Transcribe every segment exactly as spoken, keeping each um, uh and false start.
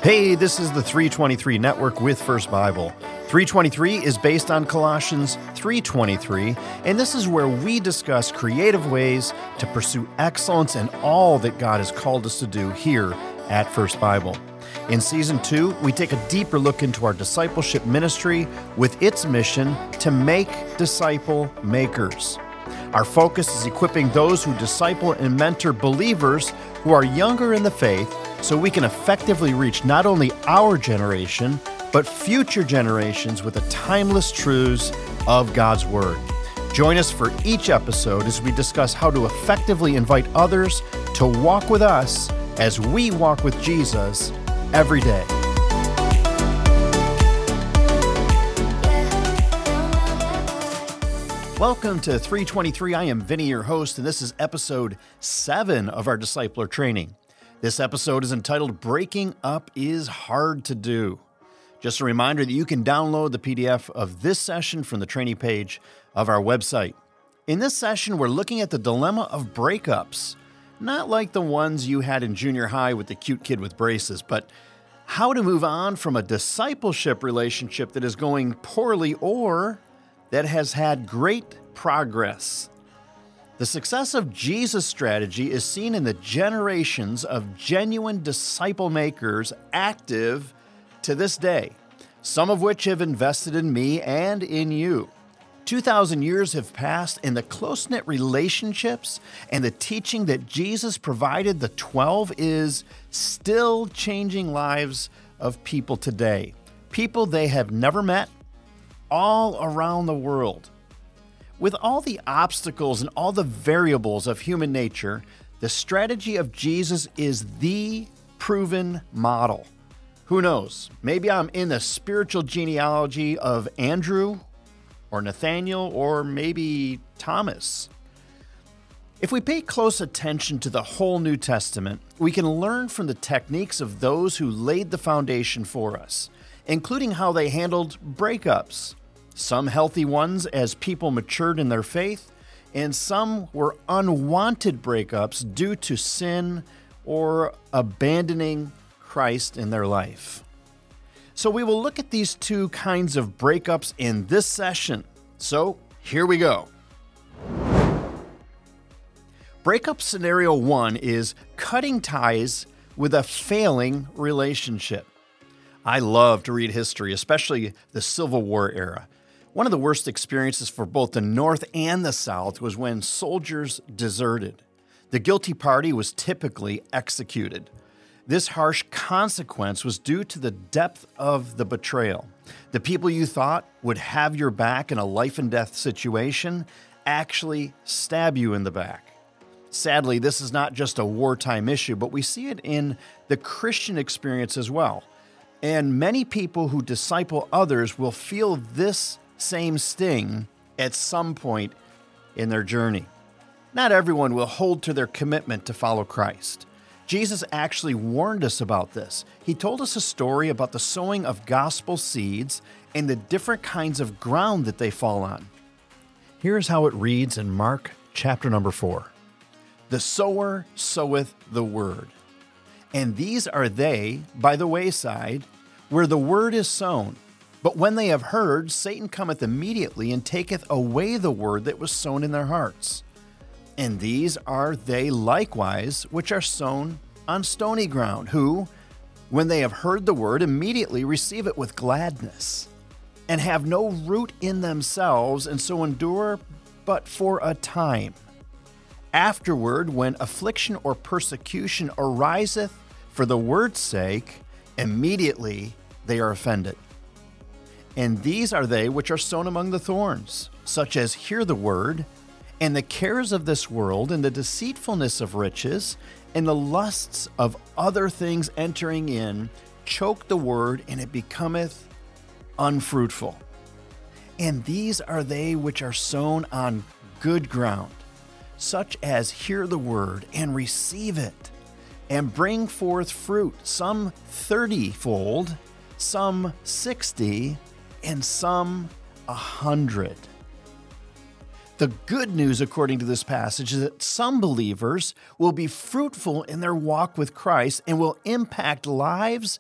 Hey, this is the three twenty-three Network with First Bible. three twenty-three is based on Colossians three twenty-three, and this is where we discuss creative ways to pursue excellence in all that God has called us to do here at First Bible. In Season two, we take a deeper look into our discipleship ministry with its mission to make disciple makers. Our focus is equipping those who disciple and mentor believers who are younger in the faith so we can effectively reach not only our generation, but future generations with the timeless truths of God's Word. Join us for each episode as we discuss how to effectively invite others to walk with us as we walk with Jesus every day. Welcome to three twenty-three. I am Vinny, your host, and this is episode seven of our Discipler Training. This episode is entitled Breaking Up is Hard to Do. Just a reminder that you can download the P D F of this session from the training page of our website. In this session, we're looking at the dilemma of breakups, not like the ones you had in junior high with the cute kid with braces, but how to move on from a discipleship relationship that is going poorly or that has had great progress. The success of Jesus' strategy is seen in the generations of genuine disciple makers active to this day, some of which have invested in me and in you. two thousand years have passed, and the close-knit relationships and the teaching that Jesus provided the twelve is still changing lives of people today. People they have never met, all around the world. With all the obstacles and all the variables of human nature, the strategy of Jesus is the proven model. Who knows? Maybe I'm in the spiritual genealogy of Andrew or Nathaniel or maybe Thomas. If we pay close attention to the whole New Testament, we can learn from the techniques of those who laid the foundation for us, including how they handled breakups. Some healthy ones as people matured in their faith, and some were unwanted breakups due to sin or abandoning Christ in their life. So we will look at these two kinds of breakups in this session. So here we go. Breakup scenario one is cutting ties with a failing relationship. I love to read history, especially the Civil War era. One of the worst experiences for both the North and the South was when soldiers deserted. The guilty party was typically executed. This harsh consequence was due to the depth of the betrayal. The people you thought would have your back in a life and death situation actually stab you in the back. Sadly, this is not just a wartime issue, but we see it in the Christian experience as well. And many people who disciple others will feel this same sting at some point in their journey. Not everyone will hold to their commitment to follow Christ. Jesus actually warned us about this. He told us a story about the sowing of gospel seeds and the different kinds of ground that they fall on. Here's how it reads in Mark chapter number four. The sower soweth the word, and these are they by the wayside where the word is sown. But when they have heard, Satan cometh immediately and taketh away the word that was sown in their hearts. And these are they likewise which are sown on stony ground, who, when they have heard the word, immediately receive it with gladness, and have no root in themselves, and so endure but for a time. Afterward, when affliction or persecution ariseth for the word's sake, immediately they are offended. And these are they which are sown among the thorns, such as hear the word, and the cares of this world, and the deceitfulness of riches, and the lusts of other things entering in, choke the word, and it becometh unfruitful. And these are they which are sown on good ground, such as hear the word, and receive it, and bring forth fruit, some thirty-fold, some sixty, and some a hundred. The good news, according to this passage, is that some believers will be fruitful in their walk with Christ and will impact lives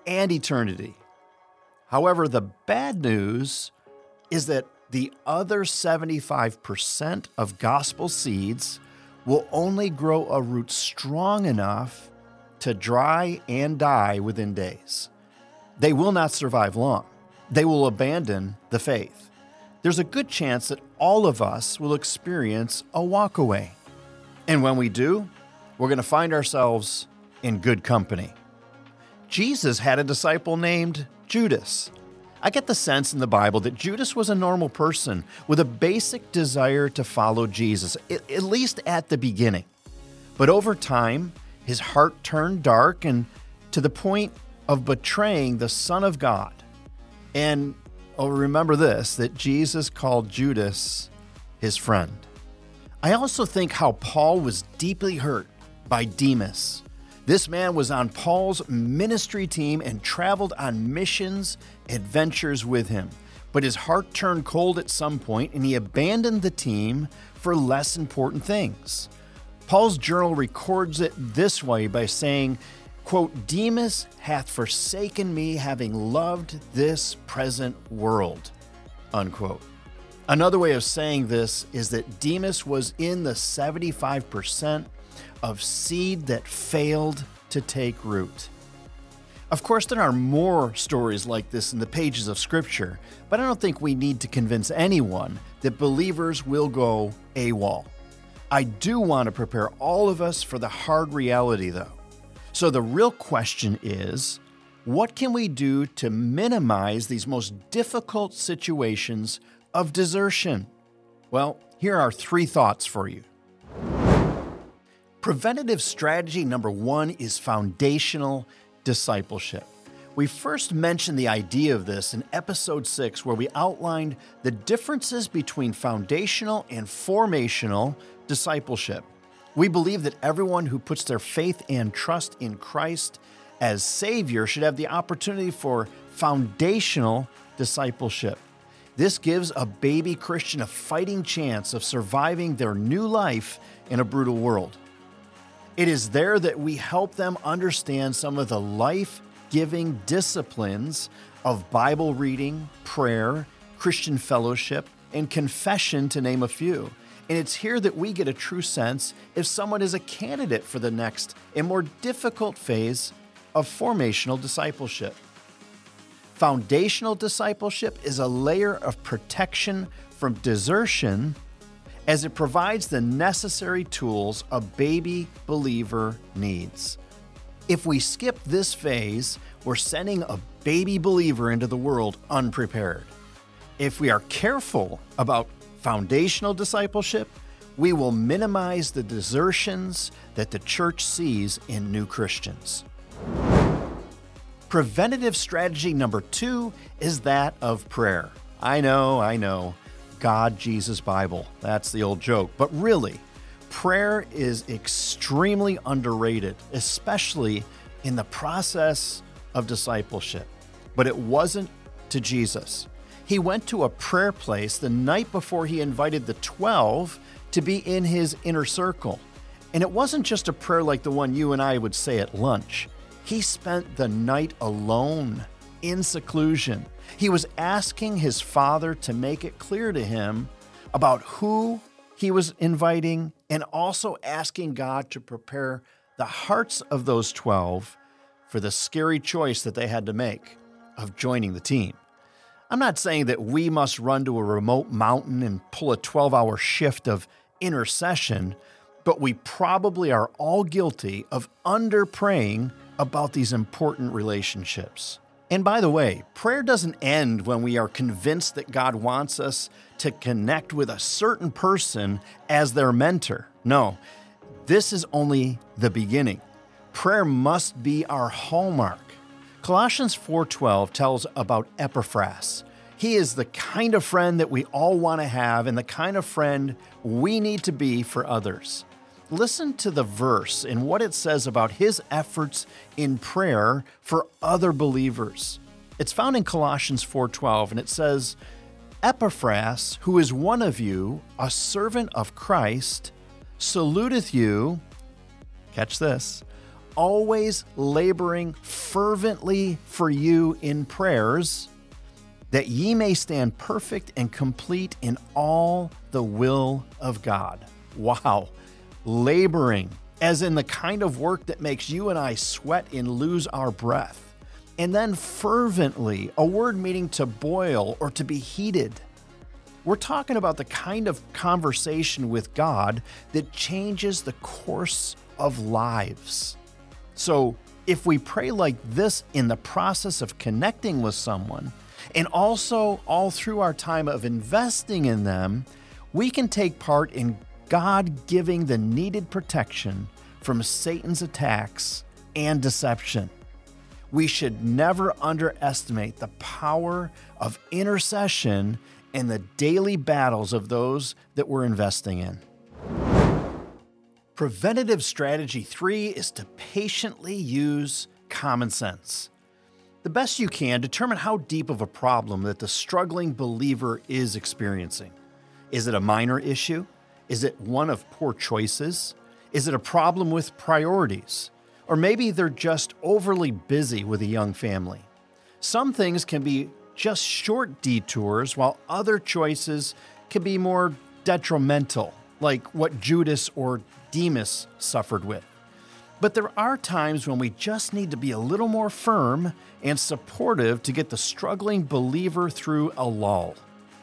and eternity. However, the bad news is that the other seventy-five percent of gospel seeds will only grow a root strong enough to dry and die within days. They will not survive long. They will abandon the faith. There's a good chance that all of us will experience a walkaway. And when we do, we're going to find ourselves in good company. Jesus had a disciple named Judas. I get the sense in the Bible that Judas was a normal person with a basic desire to follow Jesus, at least at the beginning. But over time, his heart turned dark and to the point of betraying the Son of God. And oh, remember this, that Jesus called Judas his friend. I also think how Paul was deeply hurt by Demas. This man was on Paul's ministry team and traveled on missions, adventures with him. But his heart turned cold at some point and he abandoned the team for less important things. Paul's journal records it this way by saying, quote, Demas hath forsaken me, having loved this present world, unquote. Another way of saying this is that Demas was in the seventy-five percent of seed that failed to take root. Of course, there are more stories like this in the pages of Scripture, but I don't think we need to convince anyone that believers will go AWOL. I do want to prepare all of us for the hard reality, though. So the real question is, what can we do to minimize these most difficult situations of desertion? Well, here are three thoughts for you. Preventative strategy number one is foundational discipleship. We first mentioned the idea of this in episode six, where we outlined the differences between foundational and formational discipleship. We believe that everyone who puts their faith and trust in Christ as Savior should have the opportunity for foundational discipleship. This gives a baby Christian a fighting chance of surviving their new life in a brutal world. It is there that we help them understand some of the life-giving disciplines of Bible reading, prayer, Christian fellowship, and confession, to name a few. And it's here that we get a true sense if someone is a candidate for the next and more difficult phase of formational discipleship. Foundational discipleship is a layer of protection from desertion, as it provides the necessary tools a baby believer needs. If we skip this phase, we're sending a baby believer into the world unprepared. If we are careful about foundational discipleship, we will minimize the desertions that the church sees in new Christians. Preventative strategy number two is that of prayer. I know, I know. God, Jesus, Bible. That's the old joke. But really, prayer is extremely underrated, especially in the process of discipleship. But it wasn't to Jesus. He went to a prayer place the night before he invited the twelve to be in his inner circle. And it wasn't just a prayer like the one you and I would say at lunch. He spent the night alone, in seclusion. He was asking his Father to make it clear to him about who he was inviting, and also asking God to prepare the hearts of those twelve for the scary choice that they had to make of joining the team. I'm not saying that we must run to a remote mountain and pull a twelve-hour shift of intercession, but we probably are all guilty of under-praying about these important relationships. And by the way, prayer doesn't end when we are convinced that God wants us to connect with a certain person as their mentor. No, this is only the beginning. Prayer must be our hallmark. Colossians four twelve tells about Epaphras. He is the kind of friend that we all want to have and the kind of friend we need to be for others. Listen to the verse and what it says about his efforts in prayer for other believers. It's found in Colossians four twelve, and it says, Epaphras, who is one of you, a servant of Christ, saluteth you, catch this, always laboring fervently for you in prayers, that ye may stand perfect and complete in all the will of God. Wow. Laboring, as in the kind of work that makes you and I sweat and lose our breath. And then fervently, a word meaning to boil or to be heated. We're talking about the kind of conversation with God that changes the course of lives. So if we pray like this in the process of connecting with someone, and also all through our time of investing in them, we can take part in God giving the needed protection from Satan's attacks and deception. We should never underestimate the power of intercession and the daily battles of those that we're investing in. Preventative strategy three is to patiently use common sense. The best you can, determine how deep of a problem that the struggling believer is experiencing. Is it a minor issue? Is it one of poor choices? Is it a problem with priorities? Or maybe they're just overly busy with a young family. Some things can be just short detours, while other choices can be more detrimental, like what Judas or Demas suffered with. But there are times when we just need to be a little more firm and supportive to get the struggling believer through a lull.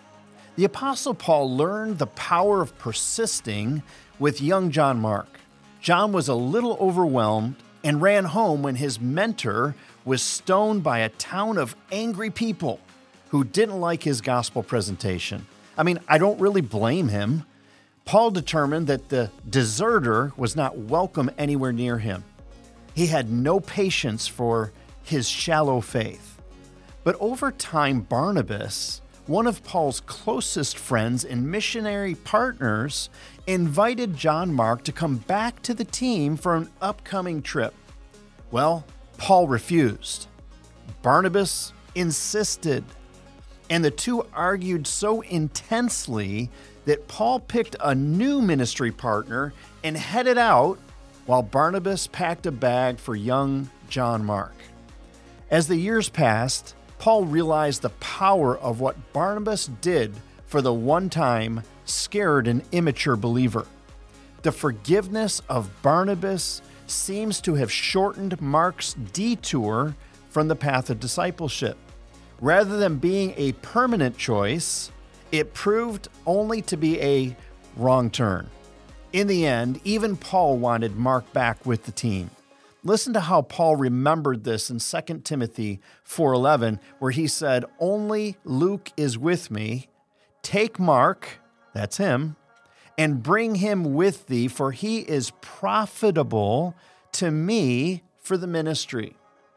The Apostle Paul learned the power of persisting with young John Mark. John was a little overwhelmed and ran home when his mentor was stoned by a town of angry people who didn't like his gospel presentation. I mean, I don't really blame him. Paul determined that the deserter was not welcome anywhere near him. He had no patience for his shallow faith. But over time, Barnabas, one of Paul's closest friends and missionary partners, invited John Mark to come back to the team for an upcoming trip. Well, Paul refused. Barnabas insisted. And the two argued so intensely that Paul picked a new ministry partner and headed out while Barnabas packed a bag for young John Mark. As the years passed, Paul realized the power of what Barnabas did for the one-time scared and immature believer. The forgiveness of Barnabas seems to have shortened Mark's detour from the path of discipleship. Rather than being a permanent choice, it proved only to be a wrong turn. In the end, even Paul wanted Mark back with the team. Listen to how Paul remembered this in Second Timothy four eleven, where he said, "Only Luke is with me. Take Mark," that's him, "and bring him with thee, for he is profitable to me for the ministry."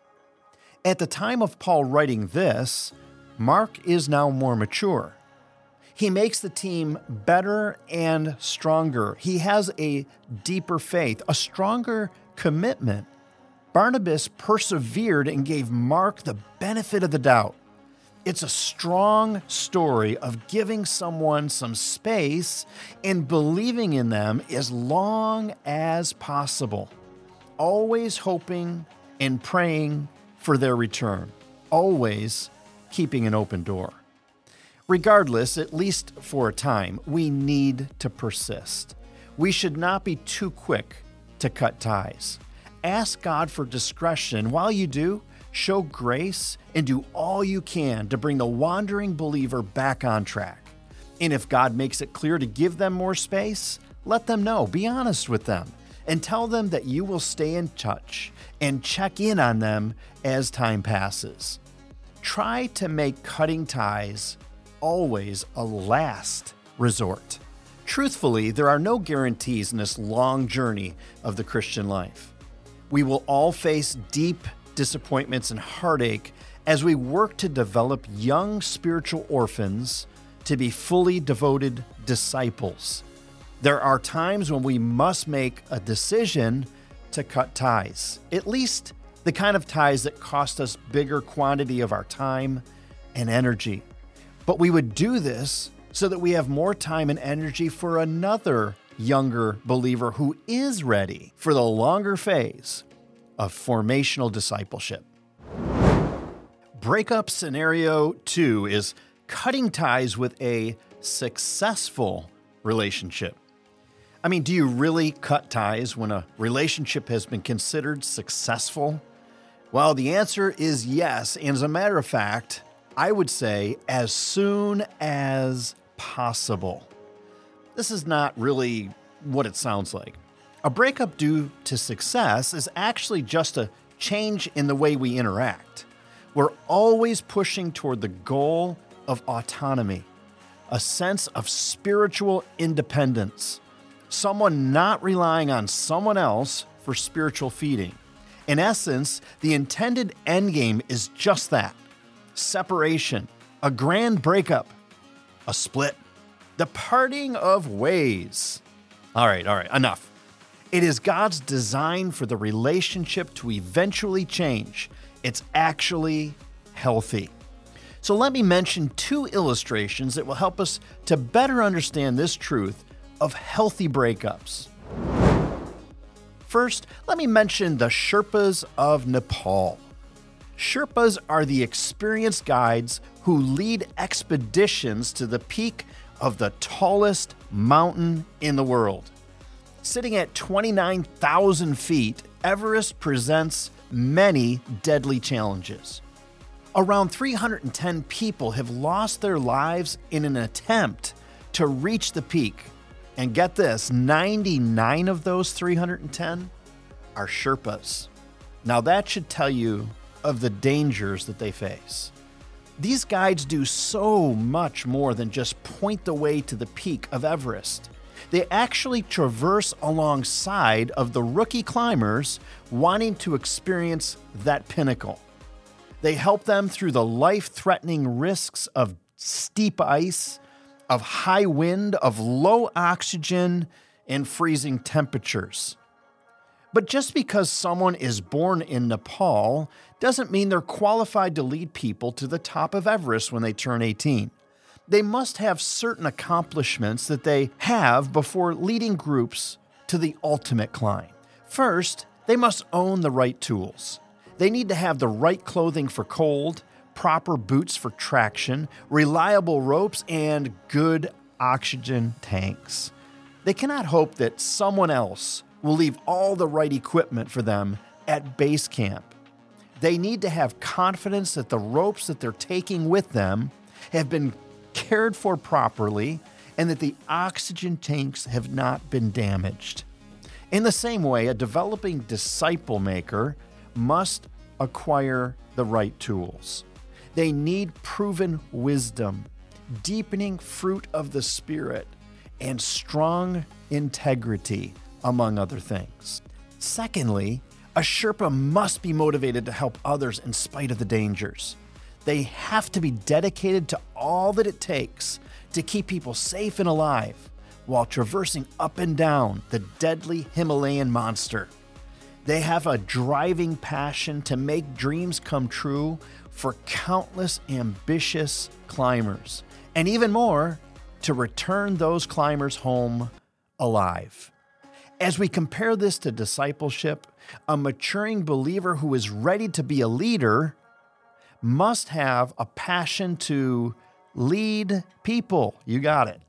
At the time of Paul writing this, Mark is now more mature. He makes the team better and stronger. He has a deeper faith, a stronger commitment. Barnabas persevered and gave Mark the benefit of the doubt. It's a strong story of giving someone some space and believing in them as long as possible, always hoping and praying for their return, always keeping an open door. Regardless, at least for a time, we need to persist. We should not be too quick to cut ties. Ask God for discretion. While you do, show grace and do all you can to bring the wandering believer back on track. And if God makes it clear to give them more space, let them know. Be honest with them and tell them that you will stay in touch and check in on them as time passes. Try to make cutting ties always a last resort. Truthfully, there are no guarantees in this long journey of the Christian life. We will all face deep disappointments and heartache as we work to develop young spiritual orphans to be fully devoted disciples. There are times when we must make a decision to cut ties, at least the kind of ties that cost us bigger quantity of our time and energy. But we would do this so that we have more time and energy for another younger believer who is ready for the longer phase of formational discipleship. Breakup scenario two is cutting ties with a successful relationship. I mean, do you really cut ties when a relationship has been considered successful? Well, the answer is yes. And as a matter of fact, I would say as soon as possible. This is not really what it sounds like. A breakup due to success is actually just a change in the way we interact. We're always pushing toward the goal of autonomy, a sense of spiritual independence, someone not relying on someone else for spiritual feeding. In essence, the intended endgame is just that: separation, a grand breakup, a split, the parting of ways. All right, all right, enough. It is God's design for the relationship to eventually change. It's actually healthy. So let me mention two illustrations that will help us to better understand this truth of healthy breakups. First, let me mention the Sherpas of Nepal. Sherpas are the experienced guides who lead expeditions to the peak of the tallest mountain in the world. Sitting at twenty-nine thousand feet, Everest presents many deadly challenges. Around three hundred ten people have lost their lives in an attempt to reach the peak. And get this, ninety-nine of those three hundred ten are Sherpas. Now that should tell you of the dangers that they face. These guides do so much more than just point the way to the peak of Everest. They actually traverse alongside of the rookie climbers wanting to experience that pinnacle. They help them through the life-threatening risks of steep ice, of high wind, of low oxygen, and freezing temperatures. But just because someone is born in Nepal doesn't mean they're qualified to lead people to the top of Everest when they turn eighteen. They must have certain accomplishments that they have before leading groups to the ultimate climb. First, they must own the right tools. They need to have the right clothing for cold, proper boots for traction, reliable ropes, and good oxygen tanks. They cannot hope that someone else will leave all the right equipment for them at base camp. They need to have confidence that the ropes that they're taking with them have been cared for properly and that the oxygen tanks have not been damaged. In the same way, a developing disciple maker must acquire the right tools. They need proven wisdom, deepening fruit of the Spirit, and strong integrity, among other things. Secondly, a Sherpa must be motivated to help others in spite of the dangers. They have to be dedicated to all that it takes to keep people safe and alive while traversing up and down the deadly Himalayan monster. They have a driving passion to make dreams come true for countless ambitious climbers, and even more, to return those climbers home alive. As we compare this to discipleship, a maturing believer who is ready to be a leader must have a passion to lead people. You got it.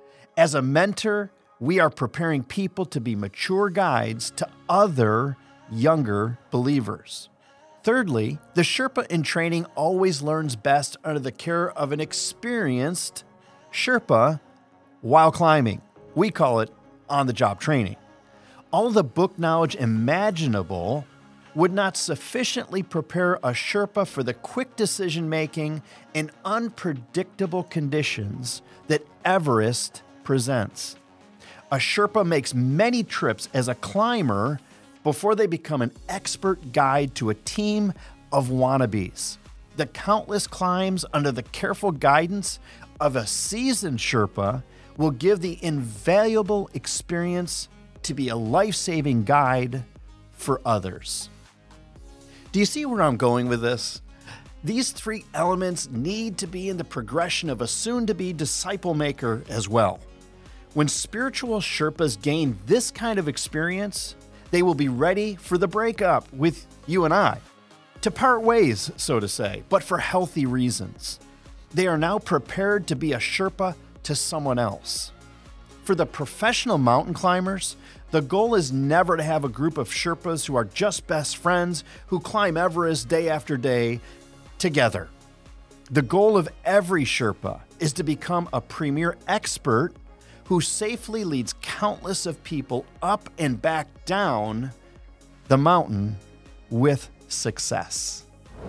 As a mentor, we are preparing people to be mature guides to other younger believers. Thirdly, the Sherpa in training always learns best under the care of an experienced Sherpa while climbing. We call it on-the-job training. All the book knowledge imaginable would not sufficiently prepare a Sherpa for the quick decision-making in unpredictable conditions that Everest presents. A Sherpa makes many trips as a climber before they become an expert guide to a team of wannabes. The countless climbs under the careful guidance of a seasoned Sherpa will give the invaluable experience to be a life-saving guide for others. Do you see where I'm going with this? These three elements need to be in the progression of a soon-to-be disciple maker as well. When spiritual Sherpas gain this kind of experience, They will be ready for the breakup with you and I, to part ways, so to say, but for healthy reasons. They are now prepared to be a Sherpa to someone else. For the professional mountain climbers, the goal is never to have a group of Sherpas who are just best friends who climb Everest day after day together. The goal of every Sherpa is to become a premier expert who safely leads countless of people up and back down the mountain with success.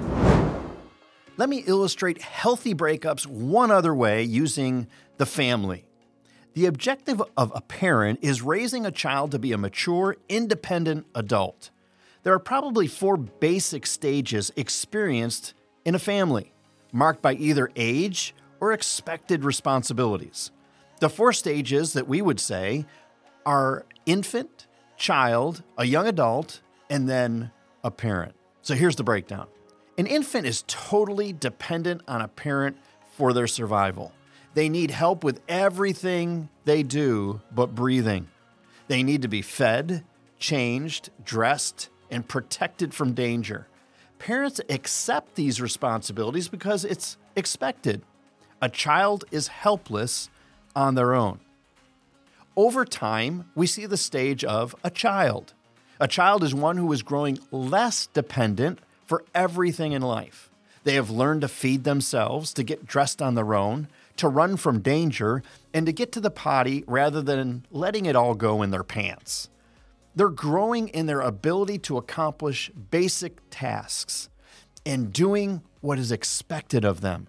Let me illustrate healthy breakups one other way using the family. The objective of a parent is raising a child to be a mature, independent adult. There are probably four basic stages experienced in a family, marked by either age or expected responsibilities. The four stages that we would say are infant, child, a young adult, and then a parent. So here's the breakdown. An infant is totally dependent on a parent for their survival. They need help with everything they do but breathing. They need to be fed, changed, dressed, and protected from danger. Parents accept these responsibilities because it's expected. A child is helpless on their own. Over time, we see the stage of a child. A child is one who is growing less dependent for everything in life. They have learned to feed themselves, to get dressed on their own, to run from danger, and to get to the potty rather than letting it all go in their pants. They're growing in their ability to accomplish basic tasks and doing what is expected of them.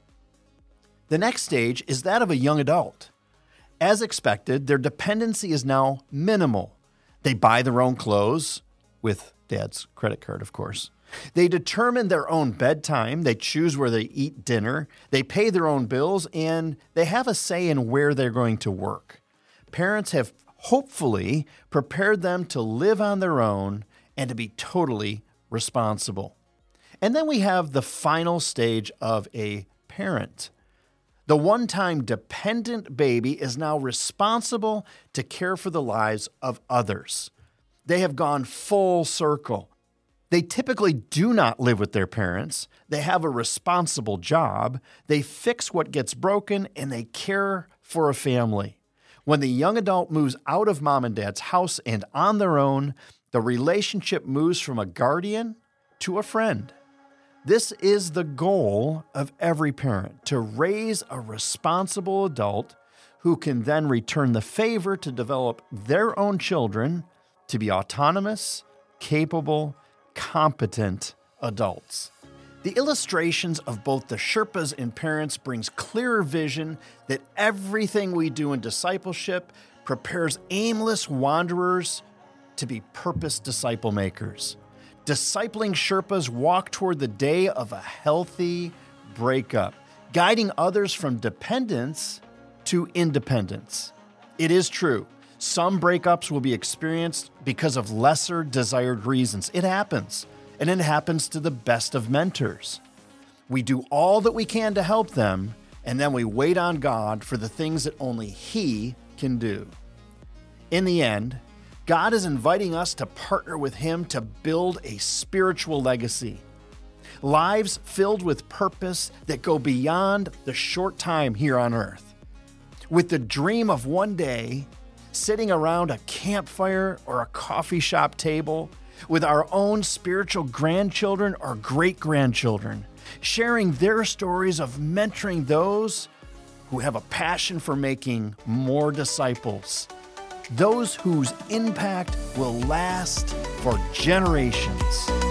The next stage is that of a young adult. As expected, their dependency is now minimal. They buy their own clothes, with dad's credit card, of course. They determine their own bedtime. They choose where they eat dinner. They pay their own bills, and they have a say in where they're going to work. Parents have hopefully prepared them to live on their own and to be totally responsible. And then we have the final stage of a parent. The one-time dependent baby is now responsible to care for the lives of others. They have gone full circle. They typically do not live with their parents. They have a responsible job. They fix what gets broken, and they care for a family. When the young adult moves out of mom and dad's house and on their own, the relationship moves from a guardian to a friend. This is the goal of every parent, to raise a responsible adult who can then return the favor to develop their own children to be autonomous, capable, competent adults. The illustrations of both the Sherpas and parents brings clearer vision that everything we do in discipleship prepares aimless wanderers to be purpose disciple makers. Discipling Sherpas walk toward the day of a healthy breakup, guiding others from dependence to independence. It is true, some breakups will be experienced because of lesser desired reasons. It happens, and it happens to the best of mentors. We do all that we can to help them, and then we wait on God for the things that only He can do. In the end, God is inviting us to partner with Him to build a spiritual legacy. Lives filled with purpose that go beyond the short time here on earth. With the dream of one day sitting around a campfire or a coffee shop table with our own spiritual grandchildren or great-grandchildren, sharing their stories of mentoring those who have a passion for making more disciples. Those whose impact will last for generations.